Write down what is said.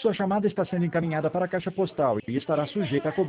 Sua chamada está sendo encaminhada para a caixa postal e estará sujeita a cobrança.